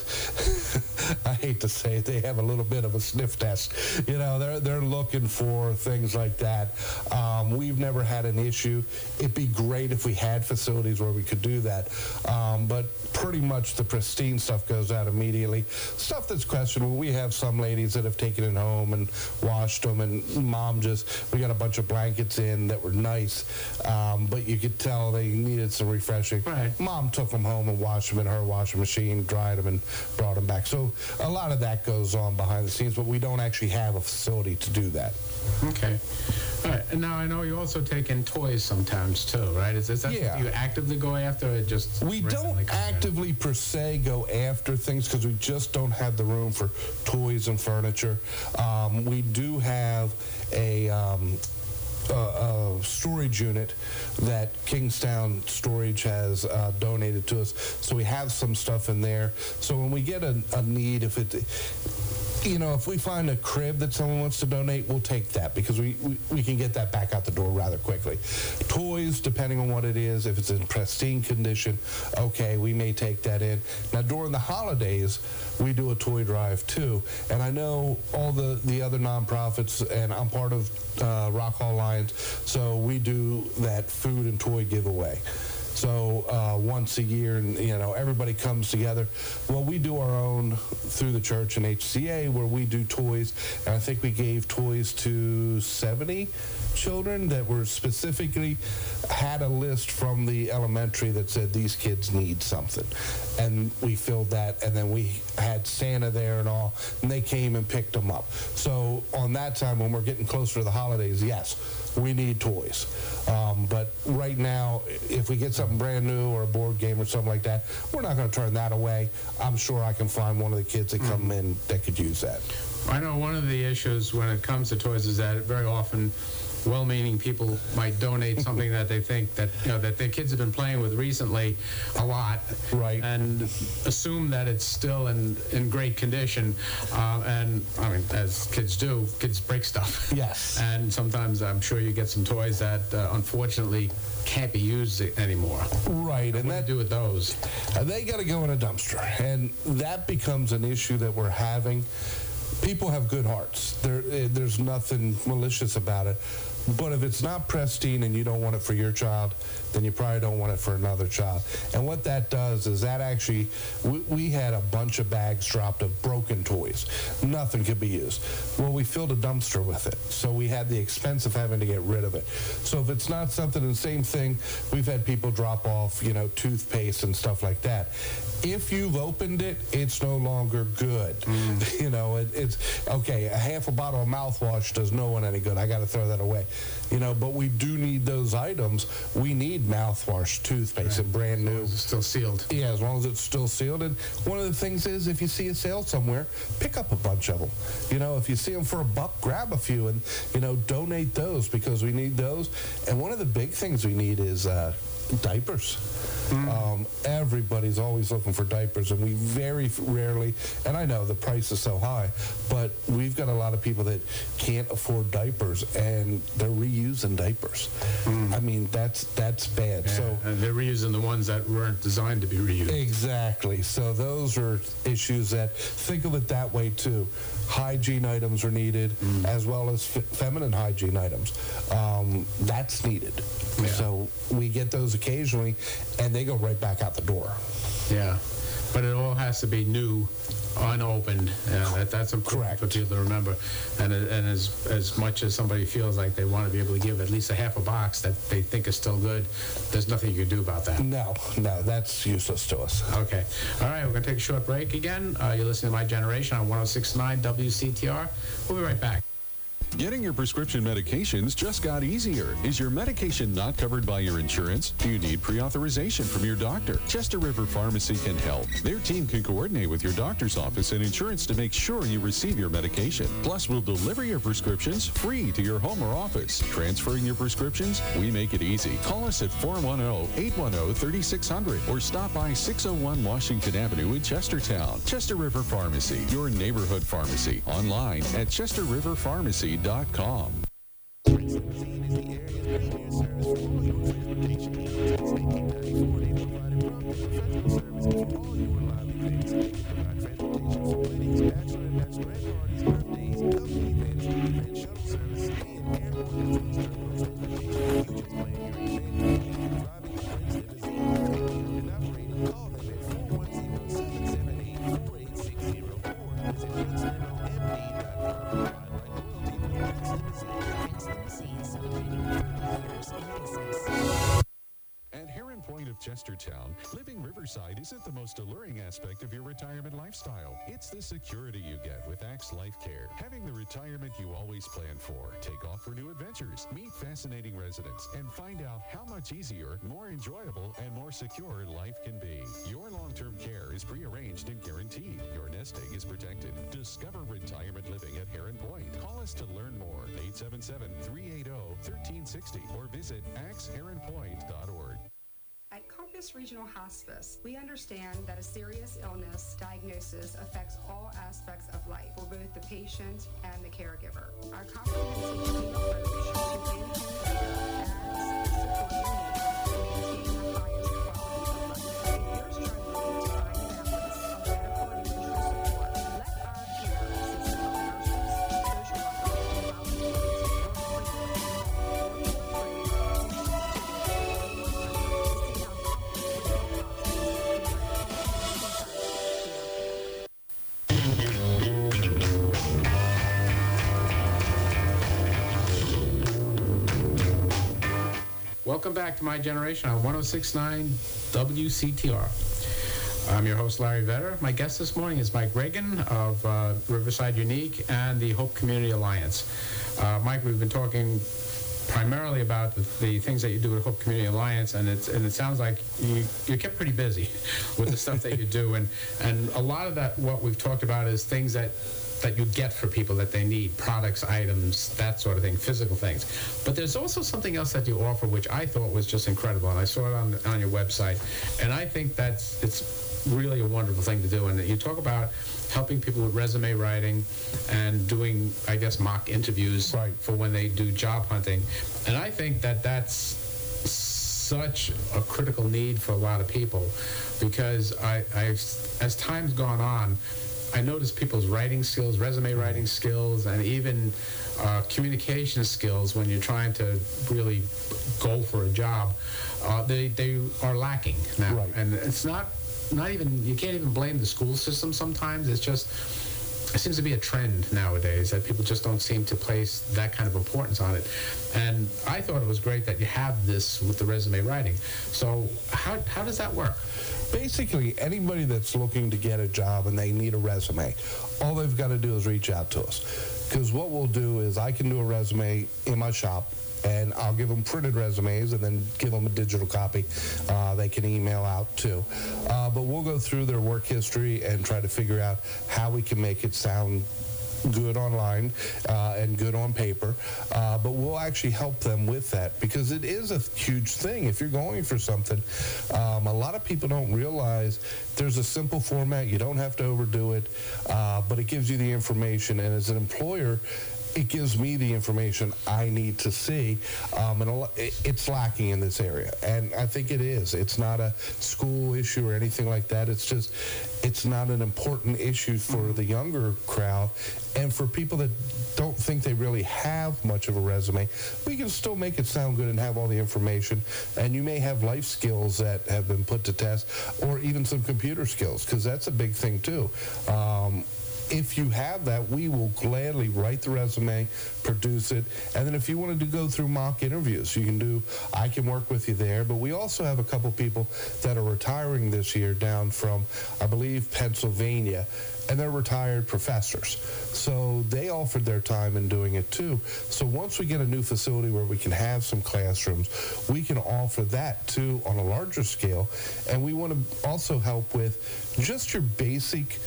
I hate to say it, they have a little bit of a sniff test. You know, they're they're looking for things like that. Um, we've never had an issue. It'd be great if we had facilities where we could do that. Um, but pretty much the pristine stuff goes out immediately. Stuff that's questionable, we have some ladies that have taken it home and washed them, and mom just, we got a bunch of blankets in that were nice, um, but you could tell they needed some refreshing.
Right.
Mom took them home and washed them in her washing machine, dried them, and brought them back. So a lot of that goes on behind the scenes, but we don't actually have a facility to do that.
Okay. All right. And now I know you also take in toys sometimes too, right? Is, is that
Yeah.
something you actively go after, or just
We
randomly
don't
come in?
actively per se go after things because we just don't have the room for toys and furniture. Um, we do have a, um, a, a storage unit that Kingstown Storage has uh, donated to us, so we have some stuff in there. So when we get a, a need, if it, you know, if we find a crib that someone wants to donate, we'll take that because we, we, we can get that back out the door rather quickly. Toys, depending on what it is, if it's in pristine condition, okay, we may take that in. Now, during the holidays, we do a toy drive too. And I know all the, the other nonprofits, and I'm part of uh, Rock Hall Lions, so we do that food and toy giveaway. So uh, once a year, and you know, everybody comes together. Well, we do our own through the church and H C A, where we do toys, and I think we gave toys to seventy children that were specifically had a list from the elementary that said these kids need something, and we filled that, and then we had Santa there and all, and they came and picked them up. So on that time, when we're getting closer to the holidays, yes, we need toys. Um, but right now, if we get something brand new or a board game or something like that, we're not going to turn that away. I'm sure I can find one of the kids that come in that could use that.
I know one of the issues when it comes to toys is that very often well-meaning people might donate something that they think that, you know, that their kids have been playing with recently a lot.
Right.
And assume that it's still in, in great condition. Uh, and, I mean, as kids do, kids break stuff.
Yes.
And sometimes I'm sure you get some toys that, uh, unfortunately, can't be used anymore.
Right.
What
And
do you
that,
do with those?
Uh, they got to go in a dumpster, and that becomes an issue that we're having. People have good hearts. There, eh, there's nothing malicious about it, But if it's not pristine and you don't want it for your child, then you probably don't want it for another child. And what that does is that actually, we, we had a bunch of bags dropped of broken toys. Nothing could be used. Well, we filled a dumpster with it. So we had the expense of having to get rid of it. So if it's not something, the same thing, we've had people drop off, you know, toothpaste and stuff like that. If you've opened it, it's no longer good. Mm. You know, it, it's, okay, a half a bottle of mouthwash does no one any good. I got to throw that away. You know, but we do need those items. We need mouthwash, toothpaste,
right.
and brand new.
It's still sealed.
Yeah, as long as it's still sealed. And one of the things is, if you see a sale somewhere, pick up a bunch of them. You know, if you see them for a buck, grab a few and, you know, donate those because we need those. And one of the big things we need is uh, diapers. Mm. Um, everybody's always looking for diapers, and we very rarely, and I know the price is so high, but we've got a lot of people that can't afford diapers, and they're reusing diapers. Mm. I mean, that's that's bad.
Yeah,
so
and they're reusing the ones that weren't designed to be reused.
Exactly. So those are issues that, think of it that way too. Hygiene items are needed, mm. as well as f- feminine hygiene items. Um, that's needed. Yeah. So we get those occasionally, and they go right back out the door.
Yeah, but it all has to be new, unopened. Yeah, that, that's important
Correct.
for people to remember. And and as as much as somebody feels like they want to be able to give at least a half a box that they think is still good, there's nothing you can do about that.
No, no, that's useless to us.
Okay. All right, we're going to take a short break again. Uh, you're listening to My Generation on one oh six point nine W C T R. We'll be right back.
Getting your prescription medications just got easier. Is your medication not covered by your insurance? Do you need pre-authorization from your doctor? Chester River Pharmacy can help. Their team can coordinate with your doctor's office and insurance to make sure you receive your medication. Plus, we'll deliver your prescriptions free to your home or office. Transferring your prescriptions? We make it easy. Call us at four one zero, eight one zero, three six zero zero or stop by six oh one Washington Avenue in Chestertown. Chester River Pharmacy, your neighborhood pharmacy. Online at chester river pharmacy dot com. Chestertown, living Riverside isn't the most alluring aspect of your retirement lifestyle. It's the security you get with Axe Life Care. Having the retirement you always plan for. Take off for new adventures, meet fascinating residents, and find out how much easier, more enjoyable, and more secure life can be. Your long-term care is prearranged and guaranteed. Your nest egg is protected. Discover retirement living at Heron Point. Call us to learn more. eight seven seven, three eight zero, one three six zero or visit axe heron point dot org.
At Compass Regional Hospice, we understand that a serious illness diagnosis affects all aspects of life for both the patient and the caregiver. Our comprehensive team approach to managing care as support you need to maintain the highest quality of life. If you're struggling to find a balance of medical and emotional support, let our care system of nurses, social workers, and volunteers work with you.
Welcome back to My Generation on one oh six point nine W C T R. I'm your host, Larry Vetter. My guest this morning is Mike Reagan of uh, Riverside Unique and the Hope Community Alliance. Uh, Mike, we've been talking primarily about the, the things that you do at Hope Community Alliance, and it's and it sounds like you you're kept pretty busy with the stuff that you do, and and a lot of that what we've talked about is things that that you get for people that they need, products, items, that sort of thing, physical things. But there's also something else that you offer, which I thought was just incredible, and I saw it on on your website, and I think that's it's really a wonderful thing to do. And you talk about helping people with resume writing and doing, I guess, mock interviews
right.
for when they do job hunting, and I think that that's such a critical need for a lot of people, because I, I as time's gone on, I notice people's writing skills, resume writing skills, and even uh, communication skills when you're trying to really go for a job, uh, they, they are lacking now.
Right.
And it's not, not even, you can't even blame the school system sometimes. It's just, it seems to be a trend nowadays that people just don't seem to place that kind of importance on it. And I thought it was great that you have this with the resume writing. So how, how does that work?
Basically, anybody that's looking to get a job and they need a resume, all they've got to do is reach out to us. Because what we'll do is I can do a resume in my shop, and I'll give them printed resumes and then give them a digital copy uh, they can email out too. Uh, but we'll go through their work history and try to figure out how we can make it sound good online uh, and good on paper, uh, but we'll actually help them with that because it is a huge thing. If you're going for something, um, a lot of people don't realize there's a simple format. You don't have to overdo it, uh, but it gives you the information, and as an employer, it gives me the information I need to see, um, and a lo- it, it's lacking in this area, and I think it is. It's not a school issue or anything like that. It's just, it's not an important issue for the younger crowd, and for people that don't think they really have much of a resume, we can still make it sound good and have all the information, and you may have life skills that have been put to test, or even some computer skills, because that's a big thing too. Um, If you have that, we will gladly write the resume, produce it, and then if you wanted to go through mock interviews, you can do, I can work with you there. But we also have a couple people that are retiring this year down from, I believe, Pennsylvania, and they're retired professors. So they offered their time in doing it too. So once we get a new facility where we can have some classrooms, we can offer that too on a larger scale. And we want to also help with just your basic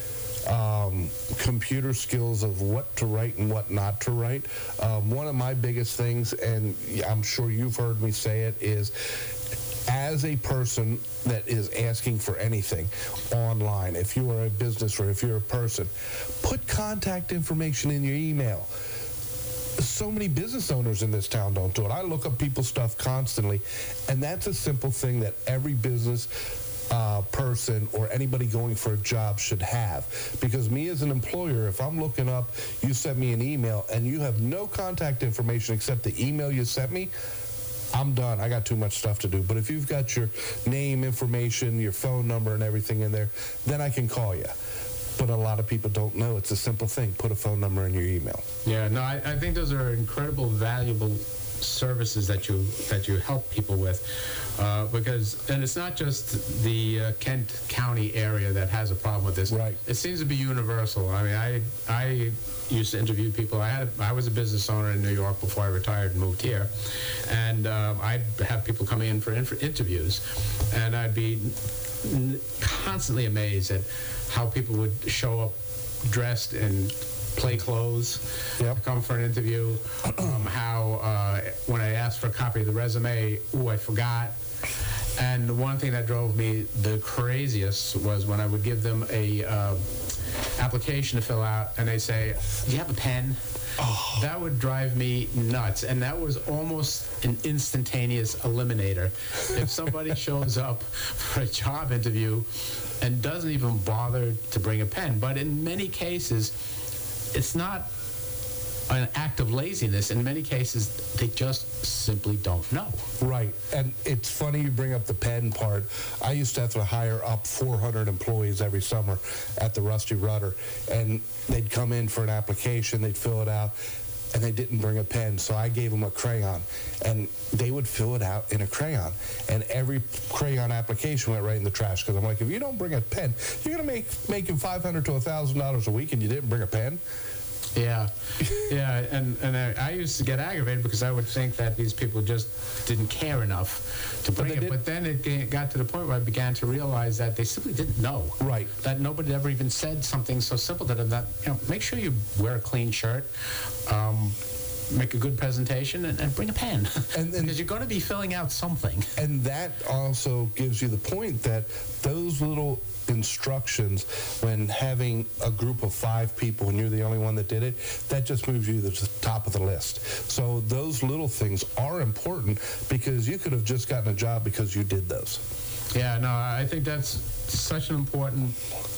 Um, computer skills of what to write and what not to write. Um, one of my biggest things, and I'm sure you've heard me say it, is as a person that is asking for anything online, if you are a business or if you're a person, put contact information in your email. So many business owners in this town don't do it. I look up people's stuff constantly, and that's a simple thing that every business Uh, person or anybody going for a job should have. Because me as an employer, if I'm looking up, you sent me an email and you have no contact information except the email you sent me, I'm done. I got too much stuff to do. But if you've got your name, information, your phone number and everything in there, then I can call you. But a lot of people don't know. It's a simple thing. Put a phone number in your email.
Yeah, no, I, I think those are incredible, valuable services that you that you help people with, uh, because, and it's not just the uh, Kent County area that has a problem with this.
Right.
It seems to be universal. I mean, I I used to interview people. I had I was a business owner in New York before I retired and moved here, and um, I'd have people coming in for inf- interviews, and I'd be n- constantly amazed at how people would show up dressed in play clothes,
Yep.
to come for an interview, um, how uh, when I asked for a copy of the resume, ooh, I forgot. And the one thing that drove me the craziest was when I would give them a uh, application to fill out, and they say, do you have a pen? Oh. That would drive me nuts, and that was almost an instantaneous eliminator. If somebody shows up for a job interview and doesn't even bother to bring a pen, but in many cases, it's not an act of laziness. In many cases, they just simply don't know.
Right. And it's funny you bring up the pen part. I used to have to hire up four hundred employees every summer at the Rusty Rudder. And they'd come in for an application, they'd fill it out, and they didn't bring a pen. So I gave them a crayon. And they would fill it out in a crayon. And every crayon application went right in the trash. Because I'm like, if you don't bring a pen, you're going to make making five hundred dollars to one thousand dollars a week and you didn't bring a pen?
Yeah, yeah, and, and I, I used to get aggravated because I would think that these people just didn't care enough to bring
they
it.
did-
But then it ga- got to the point where I began to realize that they simply didn't know.
Right.
That nobody ever even said something so simple to them that, you know, make sure you wear a clean shirt, um, make a good presentation, and, and bring a pen.
And- and-
because you're going to be filling out something.
And that also gives you the point that those little instructions, when having a group of five people and you're the only one that did it, that just moves you to the top of the list. So those little things are important because you could have just gotten a job because you did those.
Yeah, no, I think that's such an important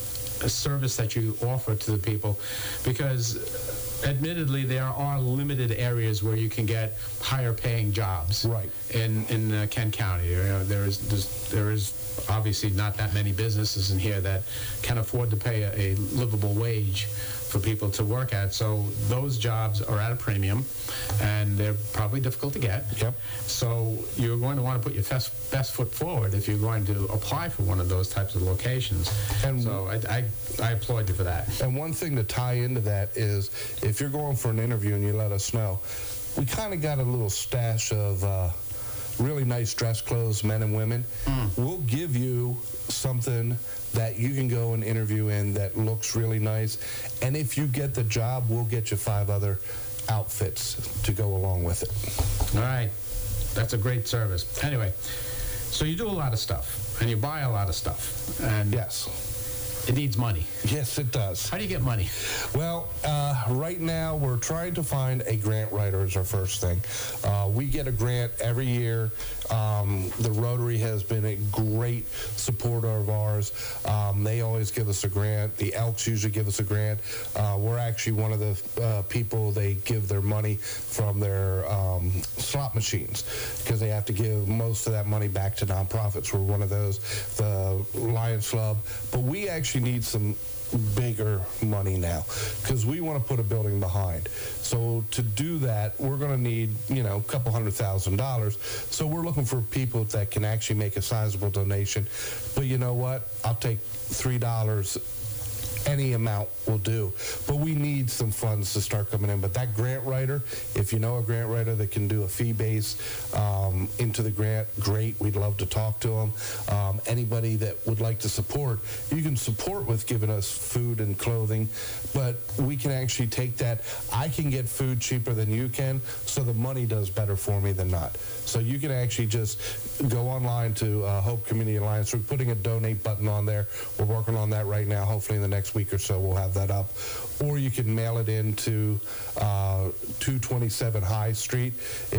a service that you offer to the people, because admittedly there are limited areas where you can get higher paying jobs.
Right.
In in uh, Kent County, you know, there is there's, there is obviously not that many businesses in here that can afford to pay a, a livable wage for people to work at. So those jobs are at a premium, and they're probably difficult to get.
Yep.
So you're going to want to put your best, best foot forward if you're going to apply for one of those types of locations.
And-
so I, I, I applaud you for that.
And one thing to tie into that is, if you're going for an interview and you let us know, we kind of got a little stash of uh, really nice dress clothes, men and women. Mm. We'll give you something that you can go and interview in that looks really nice. And if you get the job, we'll get you five other outfits to go along with it.
All right. That's a great service. Anyway, so you do a lot of stuff, and you buy a lot of stuff. And
Yes.
it needs money.
Yes, it does.
How do you get money?
Well, uh, right now we're trying to find a grant writer is our first thing. Uh, we get a grant every year. Um, the Rotary has been a great supporter of ours. Um, they always give us a grant. The Elks usually give us a grant. Uh, we're actually one of the uh, people they give their money from their um, slot machines, because they have to give most of that money back to nonprofits. We're one of those, the Lions Club. But we actually need some bigger money now, because we want to put a building behind. So to do that, we're going to need, you know, a couple hundred thousand dollars. So we're looking for people that can actually make a sizable donation. But you know what? I'll take three dollars. Any amount will do. But we need some funds to start coming in. But that grant writer, if you know a grant writer that can do a fee base um, into the grant, great. We'd love to talk to them. Um, anybody that would like to support, you can support with giving us food and clothing, but we can actually take that. I can get food cheaper than you can, so the money does better for me than not. So you can actually just go online to uh, Hope Community Alliance. We're putting a donate button on there. We're working on that right now. Hopefully in the next week or so we'll have that up. Or you can mail it into uh, two twenty-seven High Street,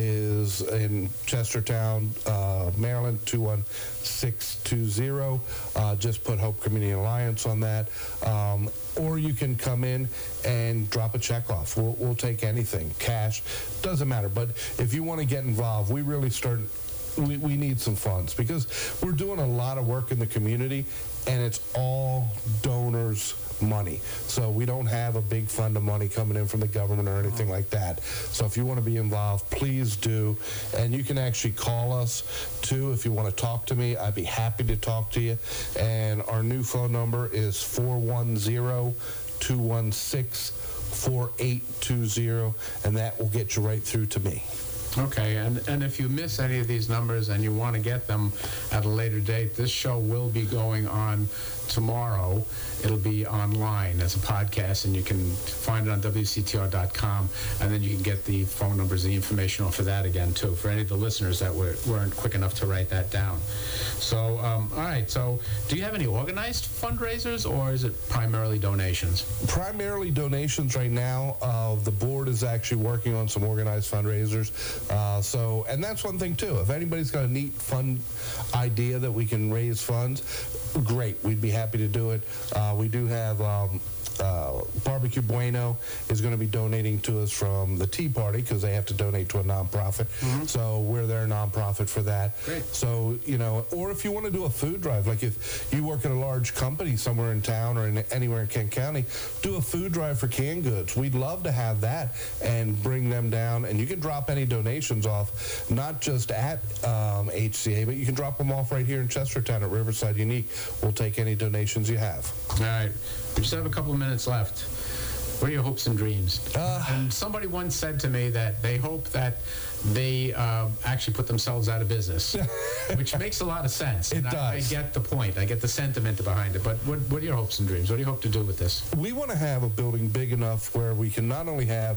is in Chestertown, uh, Maryland, two one six two zero. Uh, just put Hope Community Alliance on that. Um, or you can come in and drop a check off. We'll, we'll take anything, cash, doesn't matter. But if you want to get involved, we really start, we, we need some funds, because we're doing a lot of work in the community, and it's all donors' money. So we don't have a big fund of money coming in from the government or anything like that. So if you want to be involved, please do. And you can actually call us too if you want to talk to me. I'd be happy to talk to you. And our new phone number is four one zero, two one six, four eight two zero, and that will get you right through to me.
Okay, and, and if you miss any of these numbers and you want to get them at a later date, this show will be going on tomorrow. It'll be online as a podcast, and you can find it on W C T R dot com, and then you can get the phone numbers and the information off of that again, too, for any of the listeners that were, weren't quick enough to write that down. So, um, all right, so do you have any organized fundraisers, or is it primarily donations?
Primarily donations right now. Uh, the board is actually working on some organized fundraisers. Uh, so, and that's one thing, too. If anybody's got a neat, fun idea that we can raise funds, great. We'd be happy to do it. Uh, we do have um, uh, Barbecue Bueno is going to be donating to us from the Tea Party, because they have to donate to a nonprofit. Mm-hmm. So we're their nonprofit for that.
Great.
So, you know, or if you want to do a food drive, like if you work at a large company somewhere in town or in anywhere in Kent County, do a food drive for canned goods. We'd love to have that and bring them down. And you can drop any donations off, not just at um, H C A, but you can drop them off right here in Chestertown at Riverside Unique. We'll take any donations you have.
All right. We just have a couple of minutes left. What are your hopes and dreams?
Uh,
and somebody once said to me that they hope that they uh, actually put themselves out of business, which makes a lot of sense.
It
and
does.
I, I get the point. I get the sentiment behind it. But what, what are your hopes and dreams? What do you hope to do with this?
We want to have a building big enough where we can not only have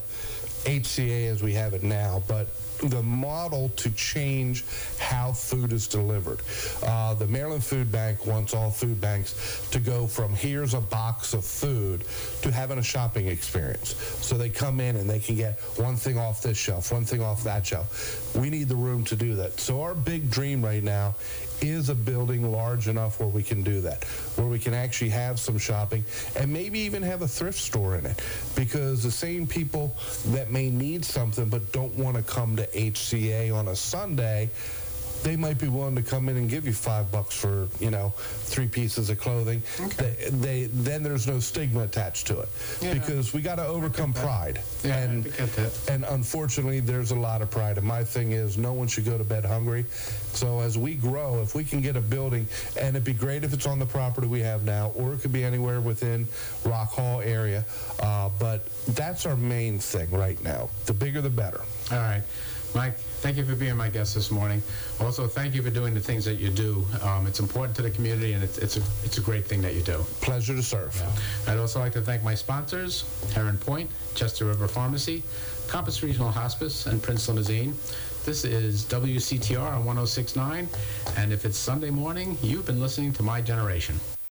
H C A as we have it now, but the model to change how food is delivered. Uh, the Maryland Food Bank wants all food banks to go from here's a box of food to having a shopping experience. So they come in and they can get one thing off this shelf, one thing off that shelf. We need the room to do that. So our big dream right now is a building large enough where we can do that, where we can actually have some shopping and maybe even have a thrift store in it, because the same people that may need something but don't want to come to H C A on a Sunday, they might be willing to come in and give you five bucks for, you know, three pieces of clothing.
Okay.
They, they then there's no stigma attached to it,
Yeah.
because we got to overcome pride.
Yeah,
and
I get that.
and unfortunately, there's a lot of pride. And my thing is, no one should go to bed hungry. So as we grow, if we can get a building, and it'd be great if it's on the property we have now, or it could be anywhere within Rock Hall area. Uh, but that's our main thing right now. The bigger, the better.
All right. Mike, thank you for being my guest this morning. Also, thank you for doing the things that you do. Um, it's important to the community, and it's, it's, a, it's a great thing that you do.
Pleasure to serve.
I'd also like to thank my sponsors, Heron Point, Chester River Pharmacy, Compass Regional Hospice, and Prince Limousine. This is W C T R on one oh six point nine, and if it's Sunday morning, you've been listening to My Generation.